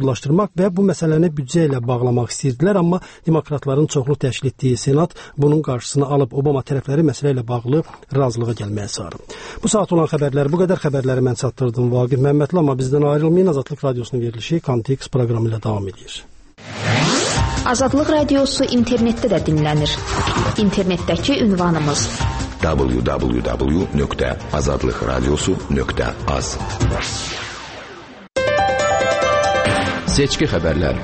məhdudlaşdırmaq və bu məsələni büdcə ilə bağlamaq istəyirdilər, amma demokratların çoxluq təşkil etdiyi Senat bunun qarşısını alıb Obama tərəfləri məsələ ilə bağlı razılığa gəlməyə çağırıb. Bu saat olan xəbərlər, bu qədər xəbərləri mən çatdırdım Vaqif Məmmədli, amma bizdən ayrılmayın. Azadlıq Radiosunun verilişi Kontekst proqramı ilə davam edir. Azadlıq Radiosu internetdə də dinlənir. İnternetdəki ünvanımız www.azadlıqradiosu.az. Seçki xəbərlər.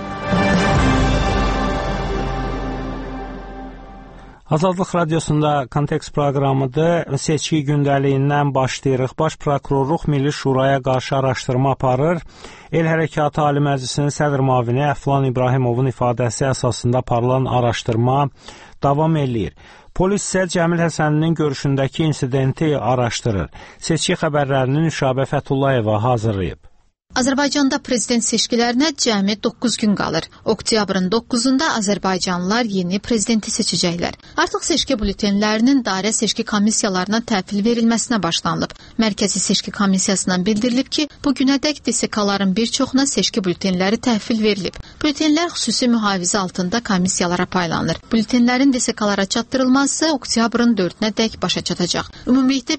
Azadlıq Radiosunda Kontekst proqramıdır. Seçki gündəliyindən başlayırıq. Baş Prokurorluq Milli Şuraya qarşı araşdırma aparır. El Hərəkatı Ali Məclisinin sədr müavini Əflan İbrahimovun ifadəsi əsasında aparılan araşdırma davam eləyir. Polis isə Cəmil Həsənlinin görüşündəki insidenti araşdırır. Seçki xəbərlərinin Nüşabə Fətullayeva hazırlayıb. Azərbaycanda prezident seçkilərinə cəmi 9 gün qalır. Oktyabrın 9-da Azərbaycanlılar yeni prezidenti seçəcəklər. Artıq seçki bültenlərinin dairə seçki komissiyalarına təhvil verilməsinə başlanılıb. Mərkəzi Seçki Komissiyasından bildirilib ki, bu günədək DSK-ların bir çoxuna seçki bültenləri təhvil verilib. Bültenlər xüsusi mühafizə altında komissiyalara paylanır. Bültenlərin DSK-lara çatdırılması oktyabrın 4-nədək başa çatacaq. Ümumilikdə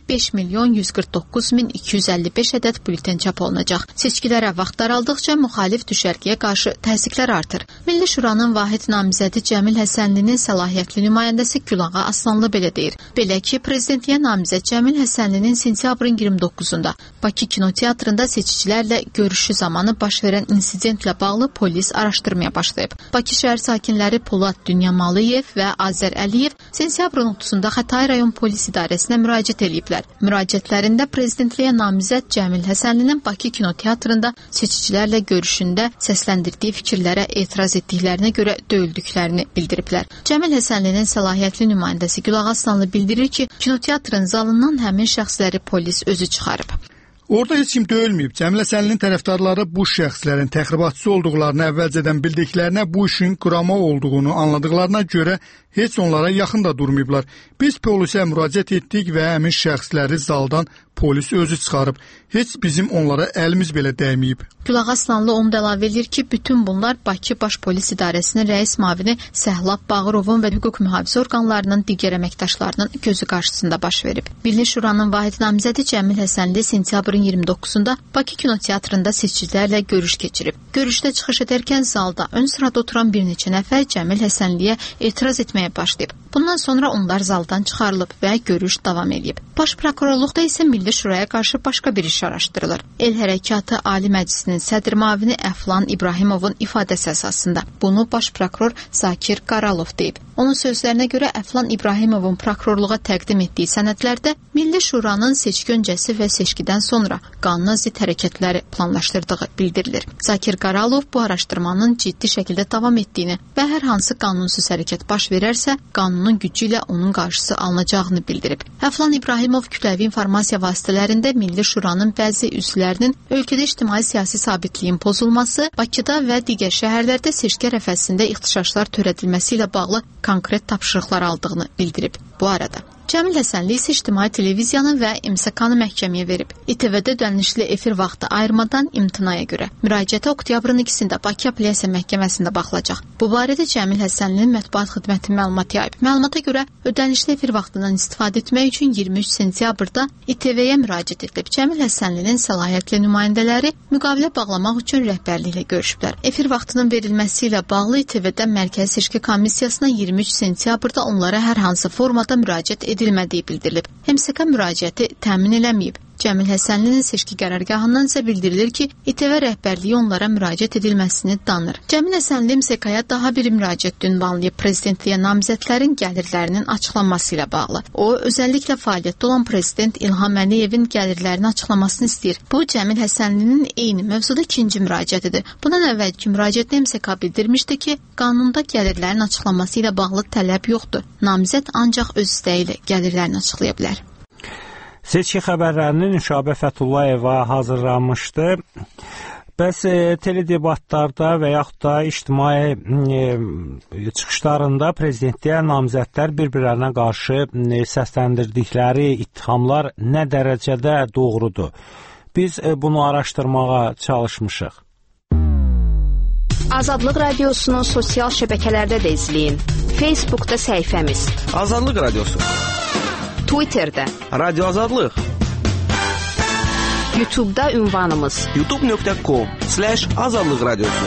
5.149.255 ədəd bülten çap olunacaq. Seçkilərə vaxt daraldıqca müxalif düşərgəyə qarşı təzyiqlər artır. Milli Şuranın vahid namizədi Cəmil Həsənlinin səlahiyyətli nümayəndəsi Gülağa Aslanlı belə deyir. Belə ki, prezidentliyə namizəd Cəmil Həsənlinin sentyabrın 29-da Bakı kinoteatrında seçicilərlə görüşü zamanı baş verən insidentlə bağlı polis araşdırmaya başlayıb. Bakı şəhər sakinləri Polad Dünyamalıyev və Azər Əliyev sentyabrın 30-da Xətai rayon polis idarəsinə müraciət ediblər. Müraciətlərində prezidentliyə namizəd Cəmil Həsənlinin Bakı kinoteatrında seçicilərlə görüşündə səsləndirdiyi fikirlərə etiraz etdiklərinə görə döyüldüklərini bildiriblər. Cəmil Həsənlinin səlahiyyətli nümayəndəsi Gülağa Aslanlı bildirir ki, kinoteatrın zalından həmin şəxsləri polis özü çıxarıb. Orada heç kim döyülməyib. Cəmil Həsənlinin tərəfdarları bu şəxslərin təxribatçı olduqlarını əvvəlcədən bildiklərinə, bu işin qurama olduğunu anladıqlarına görə heç onlara yaxın da durmayıblar. Biz polisə müraciət etdik və həmin şəxsləri zaldan polis özü çıxarıb. Heç bizim onlara əlimiz belə dəyməyib. Gülağa Aslanlı onu da əlavə edir ki, bütün bunlar Bakı Baş Polis İdarəsinin rəis müavini Səhlab Bağırovun və hüquq mühafizə orqanlarının digər əməkdaşlarının gözü qarşısında baş verib. Milli Şuranın vahid namizədi Cəmil Həsənli sentyabrın 29-da Bakı kinoteatrında seçicilərlə görüş keçirib. Görüşdə çıxış edərkən zalda ön sırada oturan bir neçə nəfər Cəmil Həsənliyə etiraz etməyə başlayıb. Bundan sonra onlar zaldan çıxarılıb və görüş davam edib. Baş Prokurorluqda isə Milli Şuraya qarşı başqa bir iş araşdırılır. El Hərəkatı Ali Məclisinin sədr müavini Əflan İbrahimovun ifadəsi əsasında. Bunu Baş Prokuror Zakir Qaralov deyib. Onun sözlərinə görə Əflan İbrahimovun prokurorluğa təqdim etdiyi sənədlərdə Milli Şuranın seçki öncəsi və seçkidən sonra qanuna zidd hərəkətləri planlaşdırdığı bildirilir. Zakir Qaralov bu araşdırmanın ciddi şəkildə davam etdiyini və hər hansı qanunsuz hərəkət baş verərsə, qanunun gücü ilə onun qarşısı alınacağını bildirib. Əflan İbrahimov kütləvi informasiya vasitələrində Milli Şuranın bəzi üzvlərinin ölkədə ictimai-siyasi sabitliyin pozulması, Bakıda və digər şəhərlərdə seçki ərəfəsində ixtişaşlar törədilməsi ilə bağlı konkret tapşırıqlar aldığını bildirib. Bu arada Cəmil Həsənli isə ictimai televiziyanı və MSK-nı məhkəməyə verib. İTV-də ödənişli efir vaxtı ayırmadan imtinaya görə. Müraciətə oktyabrın 2-sində Bakı Apellyasiya Məhkəməsində baxılacaq. Bu barədə Cəmil Həsənlinin mətbuat xidməti məlumat yayıb. Məlumata görə ödənişli efir vaxtından istifadə etmək üçün 23 sentyabrda İTV-yə müraciət edilib. Cəmil Həsənlinin səlahiyyətli nümayəndələri müqavilə bağlamaq üçün rəhbərliklə görüşüblər. Efir vaxtının verilməsi ilə bağlı İTV-də Mərkəzi Seçki Komissiyasına 23 sentyabrda onlara hər hansı formada müraciət edilmədiyi bildirilib. MSK müraciəti təmin eləməyib. Cəmil Həsənlinin seçki qərargahından isə bildirilir ki, İTV rəhbərliyi onlara müraciət edilməsini danır. Cəmil Həsənli MSK-ya daha bir müraciət ünvanlayıb prezidentliyə namizədlərin gəlirlərinin açıqlanması ilə bağlı. O, özəlliklə fəaliyyətdə olan prezident İlham Əliyevin gəlirlərini açıqlamasını istəyir. Bu, Cəmil Həsənlinin eyni mövzuda ikinci müraciətidir. Bundan əvvəlki müraciətdə MSK bildirmişdi ki, qanunda gəlirlərin açıqlanması ilə bağlı tələb yoxdur. Namizəd ancaq öz istəyi ilə gəlirlərini açıqlaya bilər. Seçki xəbərlərini Nüşabə Fətullayeva hazırlamışdı. Bəs teledebatlarda və yaxud da ictimai çıxışlarında prezidentliyə namizədlər bir-birlərinə qarşı səsləndirdikləri ittihamlar nə dərəcədə doğrudur? Biz bunu araşdırmağa çalışmışıq. Azadlıq Radiosu'nu sosial şəbəkələrdə də izləyin. Facebook'da səhifəmiz. Azadlıq Radiosu. Twitter'da. Radyo Azadlıq. YouTube'da ünvanımız. youtube.com/azadlıq radiosu.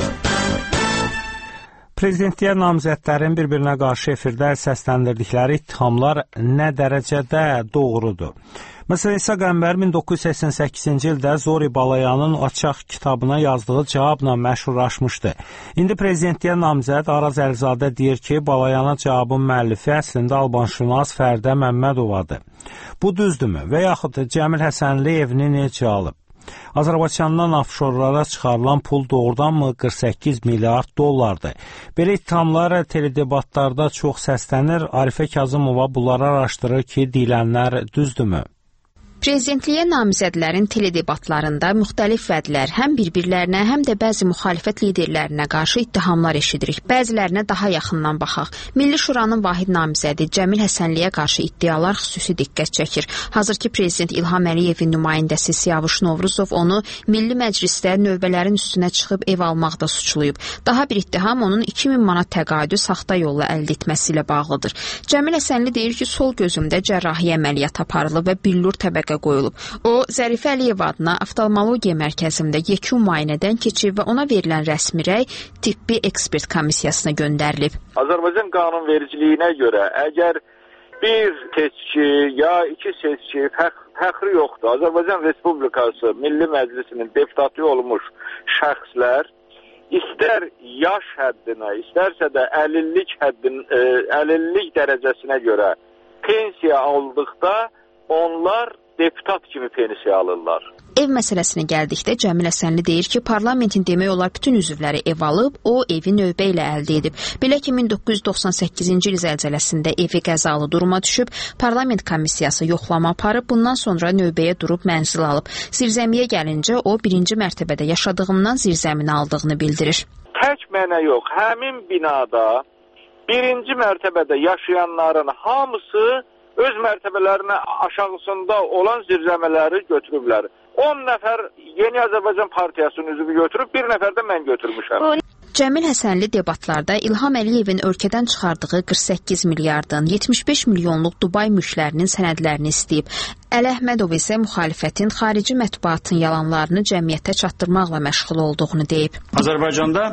Prezidentliyə namizədlərin bir-birinə qarşı efirdə səsləndirdikləri ittihamlar nə dərəcədə doğrudur? Məsələn, İsa Qəmbər 1988-ci ildə Zori Balayanın Açaq kitabına yazdığı cavabla məşhurlaşmışdı. İndi prezidentliyə namizəd Araz Əlizadə deyir ki, Balayana cavabın müəllifi əslində albanşünas Fərdə Məmmədovadır. Bu düzdürmü? Və yaxud Cəmil Həsənliyevini necə alıb? Azərbaycandan afşorlara çıxarılan pul doğrudanmı 48 milyard dollardır? Belə ittihamlar teledebatlarda çox səslənir. Arifə Kazımova bunları araşdırır ki, deyilənlər düzdürmü? Prezidentliyə namizədlərin teledebatlarında müxtəlif vədlər həm bir-birlərinə, həm də bəzi müxalifət liderlərinə qarşı ittihamlar eşidirik. Bəzilərinə daha yaxından baxaq. Milli Şuranın vahid namizədi Cəmil Həsənliyə qarşı iddialar xüsusi diqqət çəkir. Hazırki prezident İlham Əliyevin nümayəndəsi Siyavuş Novruzov onu Milli Məclisdə növbələrin üstünə çıxıb ev almaqda suçlayıb. Daha bir ittiham onun 2000 manat təqaüdü saxta yolla əldə etməsi ilə bağlıdır. Cəmil Həsənli deyir ki, sol gözümdə cərrahiyyə əməliyyat aparılıb və billur təbəqə qoyulub. O, Zərifə Əliyev adına oftalmologiya mərkəzində yekun müayinədən keçib və ona verilən rəsmi rəy tibbi ekspert komissiyasına göndərilib. Azərbaycan qanunvericiliyinə görə əgər bir seçki ya iki seçki fəxri yoxdur. Azərbaycan Respublikası Milli Məclisinin deputatı olmuş şəxslər istər yaş həddinə, istərsə də əlillik dərəcəsinə görə pensiya aldıqda onlar deputat kimi pensiya alırlar. Ev məsələsinə gəldikdə Cəmil Həsənli deyir ki, parlamentin demək olar bütün üzvləri ev alıb, o evi növbə ilə əldə edib. Belə ki, 1998-ci il zəlzələsində evi qəzalı duruma düşüb, parlament komissiyası yoxlama aparıb, bundan sonra növbəyə durub mənzil alıb. Zirzəmiyə gəlincə, o birinci mərtəbədə yaşadığından zirzəmini aldığını bildirir. Tək mənə yox, həmin binada birinci mərtəbədə yaşayanların hamısı öz mərtəbələrinə aşağısında olan zirzəmələri götürüblər. 10 nəfər Yeni Azərbaycan Partiyasının üzvü götürüb, bir nəfər də mən götürmüşəm. Cəmil Həsənli debatlarda İlham Əliyevin ölkədən çıxardığı 48 milyardın 75 milyonluq Dubay mülklərinin sənədlərini istəyib. Əli Əhmədov isə müxalifətin xarici mətbuatın yalanlarını cəmiyyətə çatdırmaqla məşğul olduğunu deyib. Azərbaycanda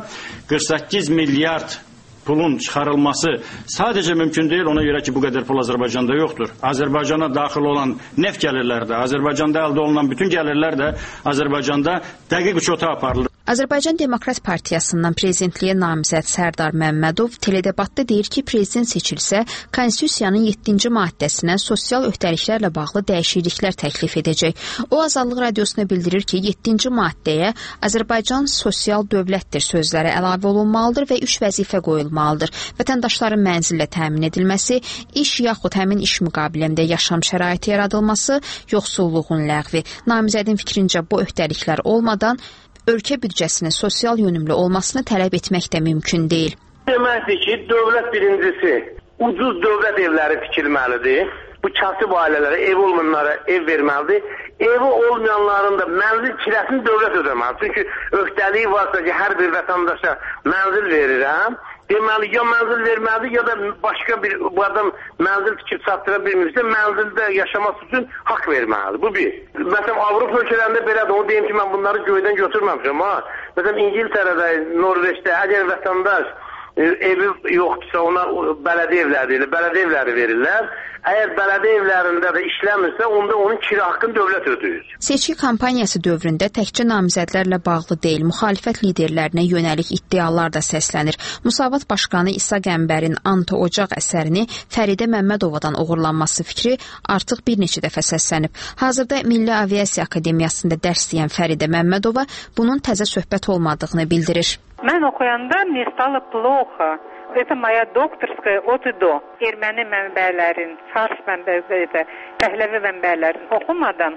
48 milyard pulun çıxarılması sadəcə mümkün deyil, ona görə ki, bu qədər pul Azərbaycanda yoxdur. Azərbaycana daxil olan neft gəlirləri də, Azərbaycanda əldə olunan bütün gəlirlər də Azərbaycanda dəqiq uçota aparılır. Azərbaycan Demokrat Partiyasından prezidentliyə namizəd Sərdar Məmmədov teledebatda deyir ki, prezident seçilsə, Konstitusiyanın 7-ci maddəsinə sosial öhdəliklərlə bağlı dəyişikliklər təklif edəcək. O, Azadlıq Radiosuna bildirir ki, 7-ci maddəyə Azərbaycan sosial dövlətdir sözləri əlavə olunmalıdır və 3 vəzifə qoyulmalıdır. Vətəndaşların mənzillə təmin edilməsi, iş yaxud həmin iş müqabilində yaşam şəraiti yaradılması, yoxsulluğun ləğvi. Namizədin fikrincə bu öhdəliklər olmadan ölkə büdcəsinin sosial yönümlü olmasını tələb etmək də mümkün deyil. Deməkdir ki, dövlət birincisi ucuz dövlət evləri tikilməlidir. Bu kasıb ailələrə, ev olmayanlara ev verməlidir. Evi olmayanların da mənzil kirəsini dövlət ödəməlidir. Çünki öhdəliyi varsa ki, hər bir vətəndaşa mənzil verirəm. Deməli, ya mənzil verməlidir, ya da başqa bir bu adam mənzil tikib çatdıra bilmirsə, mənzildə yaşaması üçün haqq verməlidir. Bu bir. Məsələn, Avropa ölkələrində belədir. Onu deyim ki, mən bunları göydən götürməmişəm. Məsələn, İngiltərədə, Norveçdə əgər vətəndaş evi yoxdursa, ona bələdiyyə evləri verirlər. Əgər bələdiyyə evlərində də işləmirsə, onda onun kira haqqını dövlət ödəyir. Seçki kampaniyası dövründə təkcə namizədlərlə bağlı deyil, müxalifət liderlərinə yönəlik iddialar da səslənir. Müsavat Başqanı İsa Qəmbərin Anti-Ocaq əsərini Fəridə Məmmədovadan oğurlanması fikri artıq bir neçə dəfə səslənib. Hazırda Milli Aviasiya Akademiyasında dərs deyən Fəridə Məmmədova bunun təzə söhbət olmadığını bildirir. Mən oxuyanda мне стало плохо. Это моя докторская от и до. Erməni mənbələrin, fars mənbələri, Pəhləvi mənbələrin oxumadan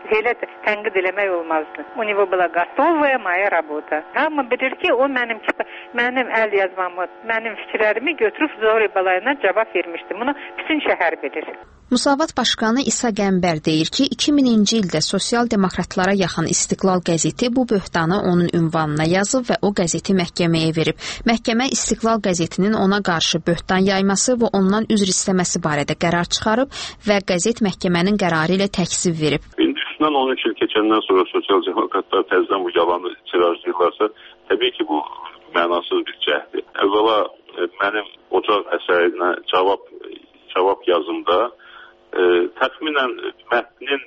elə tənqid eləmək olmazdı. У него была готовая моя работа. Hamı bilir ki, o mənim əl yazmamı, mənim fikirlərimi götürüb Zori Balayına cavab vermişdi. Bunu bütün şəhər bilir. Müsavat başqanı İsa Qəmbər deyir ki, 2000-ci ildə sosial demokratlara yaxın İstiqlal qəzeti bu böhtanı onun ünvanına yazıb və o qəzeti məhkəməyə verib. Məhkəmə İstiqlal qəzetinin ona qarşı böhtan yayması və ondan üzr istəməsi barədə qərar çıxarıb və qəzet məhkəmənin qərarı ilə təksib verib. Üstündən 13 il keçəndən sonra sosial demokratlar təzədən bu yalanı tirajlayırlarsa, təbii ki, bu mənasız bir cəhdir. Əvvəla mənim Ocaq əsərinə cavab yazımda təxminən mətnin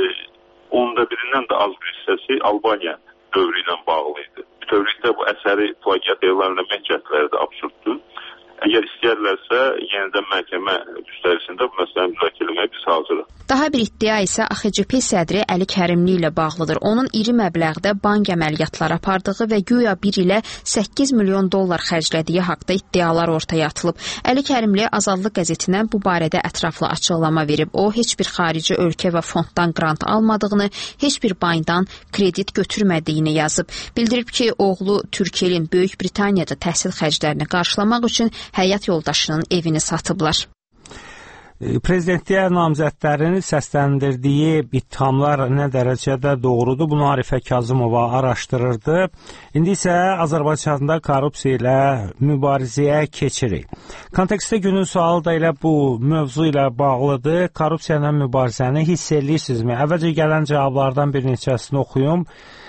1/10-dən də az bir hissəsi Albaniya dövrü ilə bağlı idi. Bütövlükdə bu əsəri plagiat elan etmək cəhdləri də absurddur. Əgər istəyərlərsə, yenidən məhkəmə üstərisində bu məsələni müzakirə etməyə biz hazırıq. Daha bir iddia isə AXCP sədri Əli Kərimli ilə bağlıdır. Onun iri məbləğdə bank əməliyyatları apardığı və güya bir ilə 8 milyon dollar xərclədiyi haqda iddialar ortaya atılıb. Əli Kərimli Azadlıq qəzetinə bu barədə ətraflı açıqlama verib. O, heç bir xarici ölkə və fonddan qrant almadığını, heç bir bankdan kredit götürmədiyini yazıb. Bildirib ki, oğlu Türkiyənin Böyük Britaniyada təhsil xərclərini qarşılamaq üçün həyat yoldaşının evini satıblar. Prezidentliyə namizədlərin səsləndirdiyi ittihamlar nə dərəcədə doğrudur? Bunu Arifə Kazımova araşdırırdı. İndi isə Azərbaycanda korrupsiya ilə mübarizəyə keçirik. Kontekstdə günün sualı da elə bu mövzu ilə bağlıdır. Korrupsiya ilə mübarizəni hiss edirsinizmi? Əvvəlcə gələn cavablardan bir neçəsini oxuyum.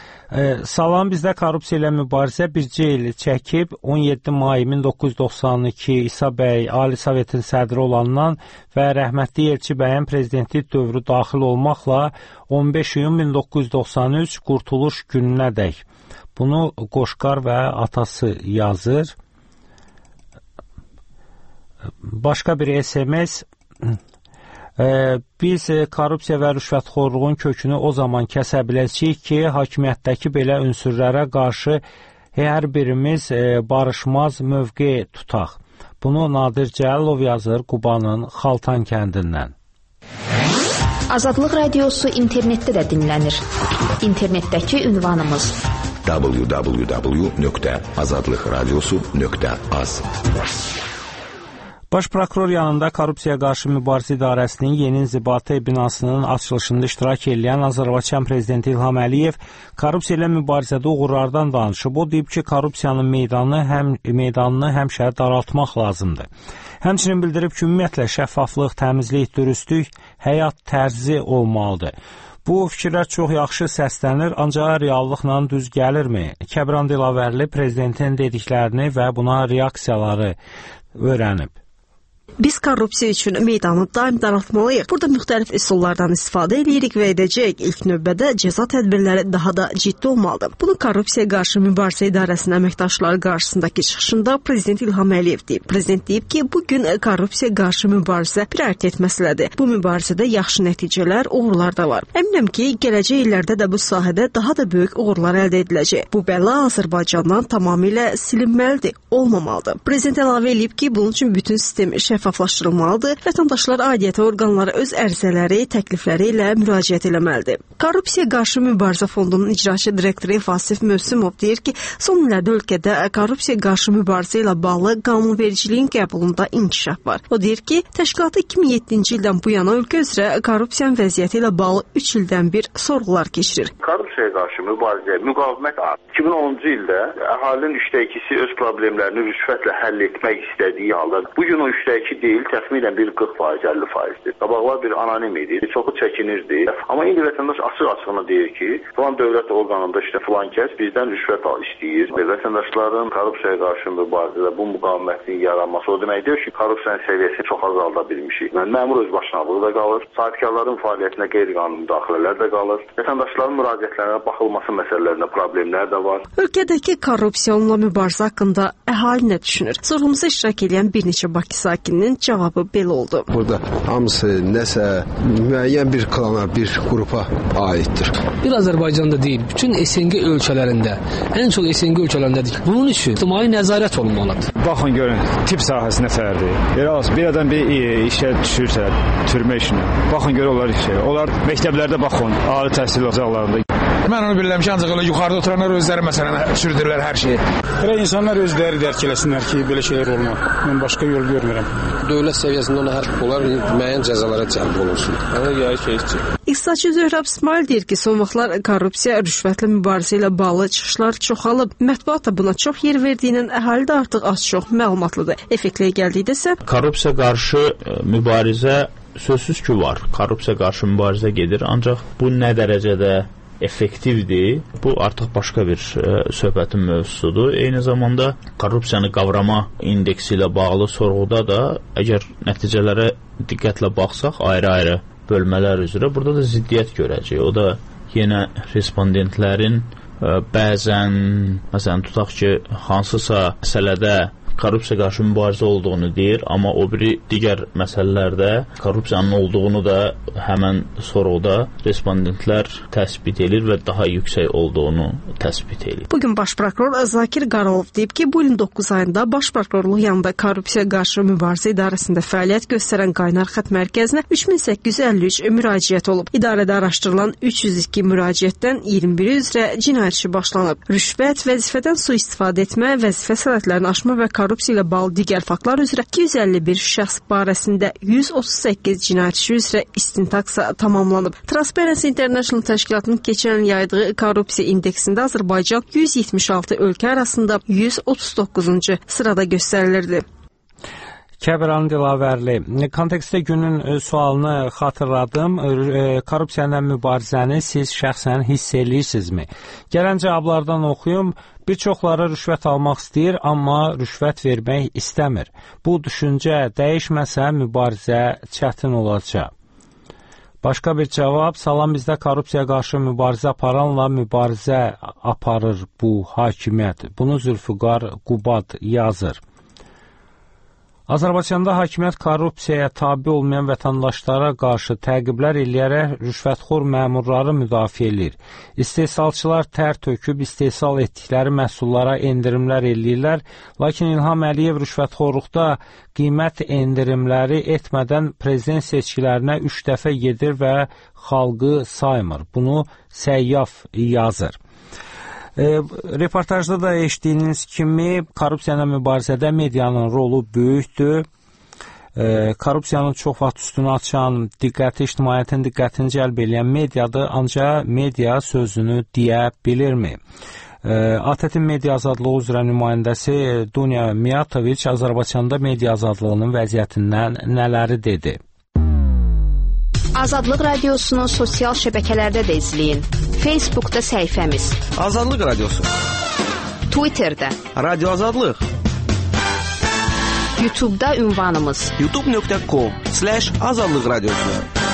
Salam, bizdə korrupsiya ilə mübarizə bircə il çəkib. 17 may 1992 İsa bəy Ali Sovetin sədri olandan və rəhmətli Elçi bəyin prezidentlik dövrü daxil olmaqla 15 iyun 1993 Qurtuluş gününədək. Bunu Qoşqar və atası yazır. Başqa bir SMS. Biz korrupsiya və rüşvətxorluğun kökünü o zaman kəsə biləcəyik ki, hakimiyyətdəki belə ünsürlərə qarşı hər birimiz barışmaz mövqe tutaq. Bunu Nadir Cəlilov yazır Qubanın Xaltan kəndindən. Azadlıq radiosu internetdə də dinlənir. İnternetdəki ünvanımız www.azadlıqradiosu.az. Baş prokuror yanında Korrupsiya qarşı mübarizə idarəsinin yeni inzibati binasının açılışında iştirak edən Azərbaycan prezidenti İlham Əliyev korrupsiya ilə mübarizədə uğurlardan danışıb. O deyib ki, korrupsiyanın meydanını həmişə daraltmaq lazımdır. Həmçinin bildirib ki, ümumiyyətlə şəffaflıq, təmizlik, dürüstlük həyat tərzi olmalıdır. Bu fikirlər çox yaxşı səslənir, ancaq reallıqla düz gəlirmi? Kəbran Dilavərli prezidentin dediklərini və buna reaksiyaları öyrənib. Biz korrupsiya üçün meydanı daim daraltmalıyıq. Burada müxtəlif üsullardan istifadə edirik və edəcəyik. İlk növbədə cəza tədbirləri daha da ciddi olmalıdır. Bunu Korrupsiya qarşı mübarizə idarəsinin əməkdaşları qarşısındakı çıxışında Prezident İlham Əliyev deyib. Prezident deyib ki, bugün korrupsiya qarşı mübarizə prioritet məsələdir. Bu mübarizədə yaxşı nəticələr, uğurlar da var. Əminəm ki, gələcək illərdə də bu sahədə daha da böyük uğurlar əldə ediləcək. Bu bəla Azərbaycandan tamamilə silinməlidir, olmamalıdır. Prezident əlavə edib ki, bunun üçün bütün sistem şəffaflaşdırılmalıdır. Vətəndaşlar aidiyyəti orqanları öz ərizələri, təklifləri ilə müraciət etməlidir. Korrupsiya qarşı mübarizə fondunun icraçı direktoru Vasif Mövsümov deyir ki, son illərdə ölkədə korrupsiya qarşı mübarizə ilə bağlı qanunvericiliyin qəbulunda inkişaf var. O deyir ki, təşkilatı 2007-ci ildən bu yana ölkə üzrə korrupsiyanın vəziyyəti ilə bağlı 3 ildən bir sorğular keçirir. Korrupsiyaya qarşı mübarizə, müqavimət 2010-cu ildə əhalinin 2/2-si öz problemlərini rüşvətlə həll etmək istədiyi halda bugün o 2/2 deyil, təxminən bir 40%-50%-dir. Qabaqlar bir anonim idi, çoxu çəkinirdi. Amma indi vətəndaş açıq-açığına deyir ki, falan dövlət orqanında filan kəs bizdən rüşvət istəyir. Vətəndaşların korrupsiyaya qarşı mübarizədə bu müqavimətin yaranması o demək deyir ki, korrupsiyanın səviyyəsini çox azalda bilmişik. Məmur özbaşınalığı da qalır, sahibkarların fəaliyyətinə qeyri-qanuni müdaxilələr də qalır, vətəndaşların müraciətlərinə baxılması məsələlərində problemlər də var. Ölkədəki korrupsiyonla mübarizə haqqında əhali nə düşünür? Sorğumuza iştirak edən bir neçə Bakı sakini vəkilinin cavabı belə oldu. Burada hamısı nəsə müəyyən bir klana, bir qrupa aiddir. Bir Azərbaycanda deyil, bütün SNG ölkələrində, ən çox SNG ölkələrindədir. Bunun üçün ictimai nəzarət olunmalıdır. Baxın görün, tibb sahəsinə fərqdir. Bir adam bir işə düşürsə, türmə işinə. Baxın görün onlar işə. Onlar məktəblərdə baxın, ali təhsil ocaqlarında. Mən onu bilirəm ki, ancaq elə yuxarıda oturanlar özləri məsələn sürdürürlər hər şeyi. Elə insanlar özləri dərk eləsinlər ki, belə şeylər olmaz. Mən başqa yol görmürəm. Dövlət səviyyəsində onlar müəyyən cəzalara cəlb olunsun. İqtisadçı Zöhrab İsmail deyir ki, son vaxtlar korrupsiya, rüşvətlə mübarizə ilə bağlı çıxışlar çoxalıb. Mətbuat da buna çox yer verdiyindən əhali də artıq az-çox məlumatlıdır. Effektliyə gəldikdə isə korrupsiya qarşı mübarizə sözsüz ki var. Korrupsiya qarşı mübarizə gedir, ancaq bu nə dərəcədə effektivdir, bu artıq başqa bir söhbətin mövzusudur. Eyni zamanda korrupsiyanı qavrama indeksi ilə bağlı sorğuda da əgər nəticələrə diqqətlə baxsaq, ayrı-ayrı bölmələr üzrə burada da ziddiyyət görəcək. O da yenə respondentlərin bəzən, məsələn, tutaq ki, hansısa məsələdə korrupsiya qarşı mübarizə olduğunu deyir, amma o biri digər məsələlərdə korrupsiyanın olduğunu da həmən sorğuda respondentlər təsbit edir və daha yüksək olduğunu təsbit edir. Bugün Baş prokuror Zakir Qaralov deyib ki, bu ilin 9 ayında Baş prokurorluq yanında korrupsiya qarşı mübarizə idarəsində fəaliyyət göstərən qaynar xətt mərkəzinə 3853 müraciət olub. İdarədə araşdırılan 302 müraciətdən 21 üzrə cinayət işi başlanıb. Rüşvət, vəzifədən sui-istifadə etmə, vəzifə səlahiyyətlərini aşma və korrupsiya ilə bağlı digər faktlar üzrə 251 şəxs barəsində 138 cinayət işi üzrə istintaqsa tamamlanıb. Transparency International təşkilatının keçən il yaydığı korrupsiya indeksində Azərbaycan 176 ölkə arasında 139-cu sırada göstərilirdi. Kəbran Dilavərli. Kontekstdə günün sualını xatırladım. Korrupsiya ilə mübarizəni siz şəxsən hiss eləyirsinizmi? Gələn cavablardan oxuyum. Bir çoxları rüşvət almaq istəyir, amma rüşvət vermək istəmir. Bu düşüncə dəyişməsə mübarizə çətin olacaq. Başqa bir cavab, salam, bizdə korrupsiya qarşı mübarizə aparanla mübarizə aparır bu hakimiyyət. Bunu Zülfüqar Qubad yazır. Azərbaycanda hakimiyyət korrupsiyaya tabi olmayan vətəndaşlara qarşı təqiblər eləyərək rüşvətxor məmurları müdafiə edir. İstehsalçılar tər töküb istehsal etdikləri məhsullara endirimlər eləyirlər, lakin İlham Əliyev rüşvətxorluqda qiymət endirimləri etmədən prezident seçkilərinə 3 dəfə gedir və xalqı saymır. Bunu Səyyaf yazır. Reportajda da eşitdiyiniz kimi korrupsiya ilə mübarizədə medianın rolu böyükdür. Korrupsiyanın çox vaxt üstünü açan, ictimaiyyətin diqqətini cəlb edən mediadır, ancaq media sözünü deyə bilirmi? ATƏT-in media azadlığı üzrə nümayəndəsi Dunya Miyatoviç Azərbaycanda media azadlığının vəziyyətindən nələri dedi? Azadlıq Radiosunu sosial şəbəkələrdə də izləyin. Facebookda səhifəmiz Azadlıq Radiosu, Twitterdə Radio Azadlıq, YouTube'da ünvanımız youtube.com/Azadlıq Radiosu.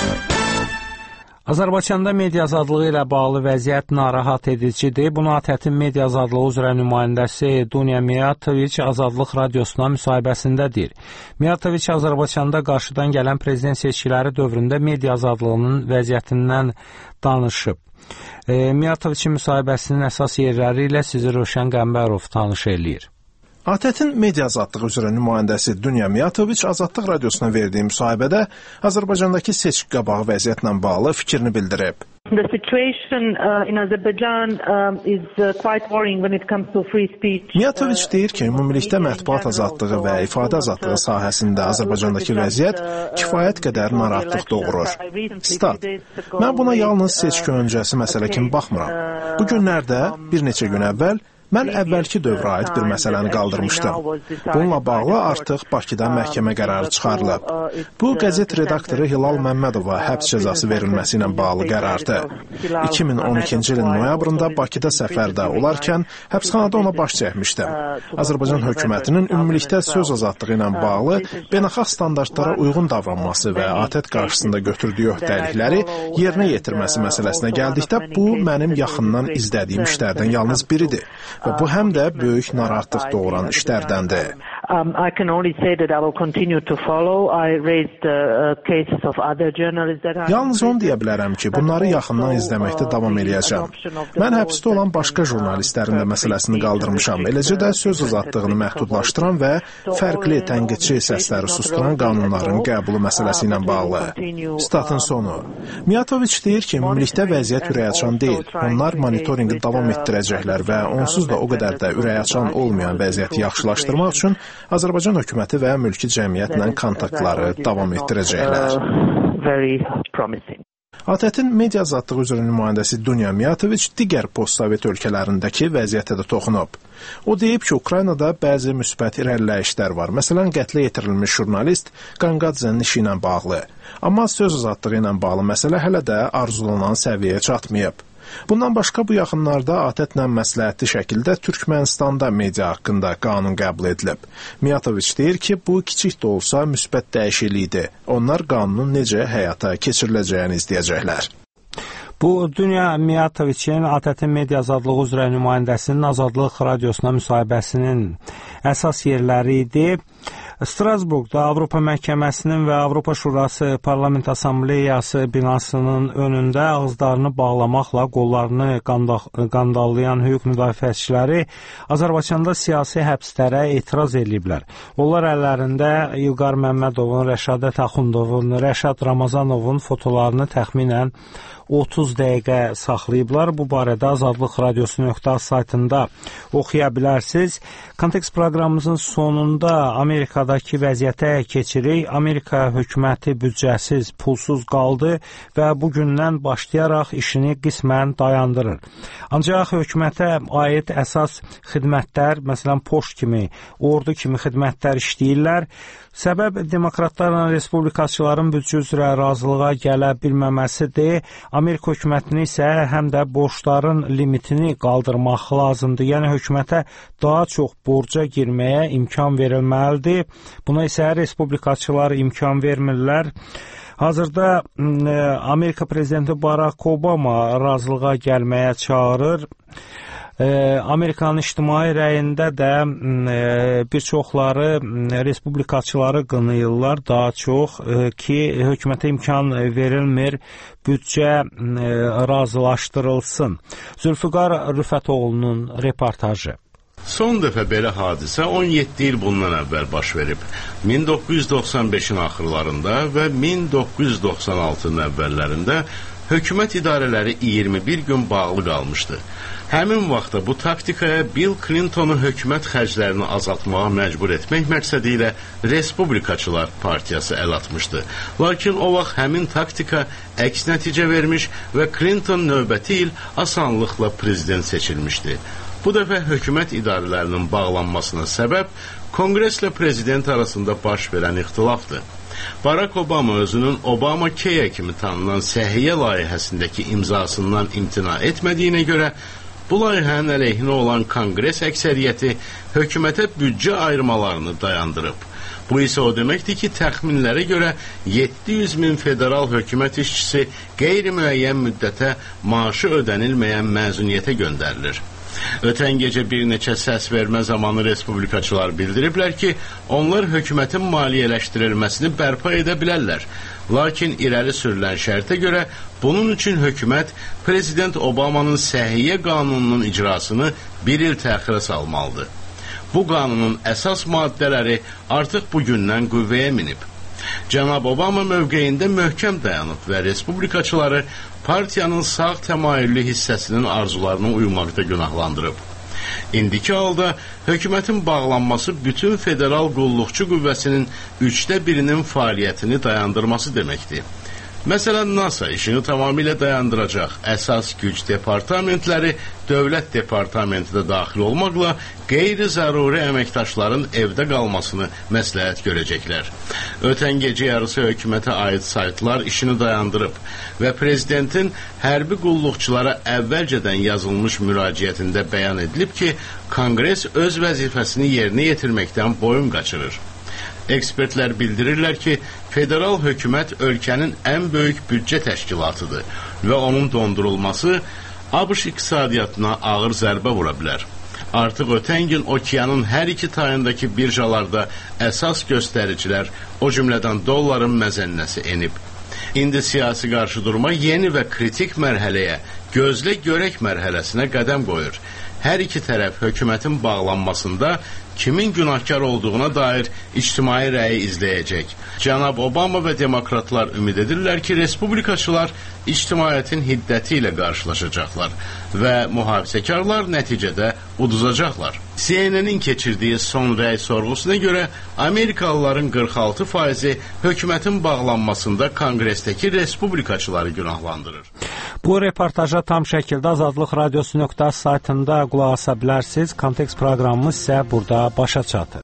Azərbaycanda media azadlığı ilə bağlı vəziyyət narahat edicidir. Bunu ATƏT-in media azadlığı üzrə nümayəndəsi Dunya Miyatoviç Azadlıq Radiosuna müsahibəsində deyir. Miyatoviç Azərbaycanda qarşıdan gələn prezident seçkiləri dövründə media azadlığının vəziyyətindən danışıb. Miyatoviçin müsahibəsinin əsas yerləri ilə sizi Rövşən Qəmbərov tanış eləyir. ATƏT-in media azadlığı üzrə nümayəndəsi Dunya Miyatoviç Azadlıq Radiosuna verdiyi müsahibədə Azərbaycandakı seçki qabağı vəziyyətlə bağlı fikrini bildirib. The situation in Azerbaijan is quite worrying when it comes to free speech. Miyatoviç deyir ki, ümumilikdə mətbuat azadlığı və ifadə azadlığı sahəsində Azərbaycandakı vəziyyət kifayət qədər narahatlıq doğurur. Stat: Mən buna yalnız seçki öncəsi məsələ kimi baxmıram. Bu günlərdə bir neçə gün əvvəl mən əvvəlki dövrə aid bir məsələni qaldırmışdım. Bununla bağlı artıq Bakıda məhkəmə qərarı çıxarılıb. Bu, qəzet redaktoru Hilal Məmmədova həbs cəzası verilməsi ilə bağlı qərardır. 2012-ci ilin noyabrında Bakıda səfərdə olarkən həbsxanada ona baş çəkmişdim. Azərbaycan hökumətinin ümumilikdə söz azadlığı ilə bağlı beynəlxalq standartlara uyğun davranması və ATƏT qarşısında götürdüyü öhdəlikləri yerinə yetirməsi məsələsinə gəldikdə, bu mənim yaxından izlədiyim işlərdən yalnız biridir. Və bu həm də böyük narahatlıq doğuran işlərdəndir. I can only say that I will continue to follow. I raised cases of other journalists that are... Yalnız onu deyə bilərəm ki, bunları yaxından izləməkdə davam edəcəm. Mən həbsdə olan başqa jurnalistlərin də məsələsini qaldırmışam. Eləcə də söz azadlığını məhdudlaşdıran və fərqli tənqidçi səsləri susturan qanunların qəbulu məsələsi ilə bağlı. Statın sonu. Mijatoviç deyir ki, ümumilikdə vəziyyət ürəkaçan deyil. Onlar monitorinqi davam etdirəcəklər və onsuz da o qədər də ürəkaçan olmayan vəziyyəti yaxşılaşdırmaq üçün Azərbaycan hökuməti və mülki cəmiyyətlə kontaktları davam etdirəcəklər. ATƏT-in media azadlığı üzrə nümayəndəsi Dunya Mijatoviç digər postsovet ölkələrindəki vəziyyətə də toxunub. O deyib ki, Ukraynada bəzi müsbət irəliləyişlər var. Məsələn, qətlə yetirilmiş jurnalist Qanqadzenin işi ilə bağlı. Amma söz azadlığı ilə bağlı məsələ hələ də arzulanan səviyyəyə çatmayıb. Bundan başqa bu yaxınlarda ATƏT-lə məsləhətli şəkildə Türkmənistanda media haqqında qanun qəbul edilib. Mijatoviç deyir ki, bu kiçik də olsa müsbət dəyişiklikdir. Onlar qanunun necə həyata keçiriləcəyini izləyəcəklər. Bu, Dunya Mijatoviçin ATƏT-in media azadlığı üzrə nümayəndəsinin Azadlıq Radiosuna müsahibəsinin əsas yerləri idi. Strasburqda Avropa Məhkəməsinin və Avropa Şurası Parlament Assambleyası binasının önündə ağızlarını bağlamaqla qollarını qandallayan hüquq müdafiəçiləri Azərbaycanda siyasi həbslərə etiraz ediblər. Onlar əllərində İlqar Məmmədovun, Rəşadət Axundovun, Rəşad Ramazanovun fotolarını təxminən 30 dəqiqə saxlayıblar. Bu barədə Azadlıq Radiosu.az saytında oxuya bilərsiniz. Kontekst proqramımızın sonunda Amerikadakı vəziyyətə keçirik. Amerika hökuməti büdcəsiz, pulsuz qaldı və bugündən başlayaraq işini qismən dayandırır. Ancaq hökumətə aid əsas xidmətlər, məsələn, poçt kimi, ordu kimi xidmətlər işləyirlər. Səbəb demokratlarla respublikaçıların büdcə üzrə razılığa gələ bilməməsidir. Amerika hökumətini isə həm də borcların limitini qaldırmaq lazımdır. Yəni hökumətə daha çox borca girməyə imkan verilməlidir. Buna isə respublikaçılar imkan vermirlər. Hazırda Amerika prezidenti Barack Obama razılığa gəlməyə çağırır. Amerikanın ictimai rəyində də bir çoxları respublikaçıları qınayırlar daha çox ki, hökumətə imkan verilmir, büdcə razılaşdırılsın. Zülfüqar Rüfətoğlu'nun reportajı. Son dəfə belə hadisə 17 il bundan əvvəl baş verib. 1995-in axırlarında və 1996-nın əvvəllərində hökumət idarələri 21 gün bağlı qalmışdı. Həmin vaxtda bu taktikaya Bill Clintonu hökumət xərclərini azaltmağa məcbur etmək məqsədi ilə Respublikaçılar Partiyası əl atmışdı. Lakin o vaxt həmin taktika əks nəticə vermiş və Clinton növbəti il asanlıqla prezident seçilmişdi. Bu dəfə hökumət idarələrinin bağlanmasına səbəb Konqreslə prezident arasında baş verən ixtilafdır. Barack Obama özünün Obamacare kimi tanınan səhiyyə layihəsindəki imzasından imtina etmədiyinə görə bu layihənin əleyhinə olan Konqres əksəriyyəti hökumətə büdcə ayırmalarını dayandırıb. Bu isə o deməkdir ki, təxminlərə görə 700 min federal hökumət işçisi qeyri-müəyyən müddətə maaşı ödənilməyən məzuniyyətə göndərilir. Ötən gecə bir neçə səs vermə zamanı respublikaçılar bildiriblər ki, onlar hökumətin maliyyələşdirilməsini bərpa edə bilərlər. Lakin irəli sürülən şərtə görə bunun üçün hökumət Prezident Obamanın səhiyyə qanununun icrasını bir il təxirə salmalıdır. Bu qanunun əsas maddələri artıq bugündən qüvvəyə minib. Cənab Obama mövqeyində möhkəm dayanıb və respublikaçıları partiyanın sağ təmayüllü hissəsinin arzularına uymaqda günahlandırıb. İndiki halda hökumətin bağlanması bütün federal qulluqçu qüvvəsinin 1/3-nin fəaliyyətini dayandırması deməkdir. Məsələn, NASA işini tamamilə dayandıracaq. Əsas güc departamentləri dövlət departamenti də daxil olmaqla qeyri-zəruri əməkdaşların evdə qalmasını məsləhət görəcəklər. Ötən gecə yarısı hökumətə aid saytlar işini dayandırıb və prezidentin hərbi qulluqçulara əvvəlcədən yazılmış müraciətində bəyan edilib ki, Konqres öz vəzifəsini yerinə yetirməkdən boyun qaçırır. Ekspertlər bildirirlər ki, federal hökumət ölkənin ən böyük büdcə təşkilatıdır və onun dondurulması ABŞ iqtisadiyyatına ağır zərbə vura bilər. Artıq ötən gün okeanın hər iki tayındakı birjalarda əsas göstəricilər, o cümlədən dolların məzənnəsi enib. İndi siyasi qarşıdurma yeni və kritik mərhələyə, gözlə görək mərhələsinə qədəm qoyur. Hər iki tərəf hökumətin bağlanmasında kimin günahkar olduğuna dair ictimai rəyi izləyəcək. Cənab Obama və demokratlar ümid edirlər ki, respublikaçılar ictimaiyyətin hiddəti ilə qarşılaşacaqlar və mühafizəkarlar nəticədə uduzacaqlar. CNN-in keçirdiyi son rəy sorğusuna görə Amerikalıların 46% hökumətin bağlanmasında konqresdəki respublikaçıları günahlandırır. Bu reportaja tam şəkildə Azadlıq Radiosu.az saytında qulaq asa bilərsiniz. Kontekst proqramımız isə burada başa çatır.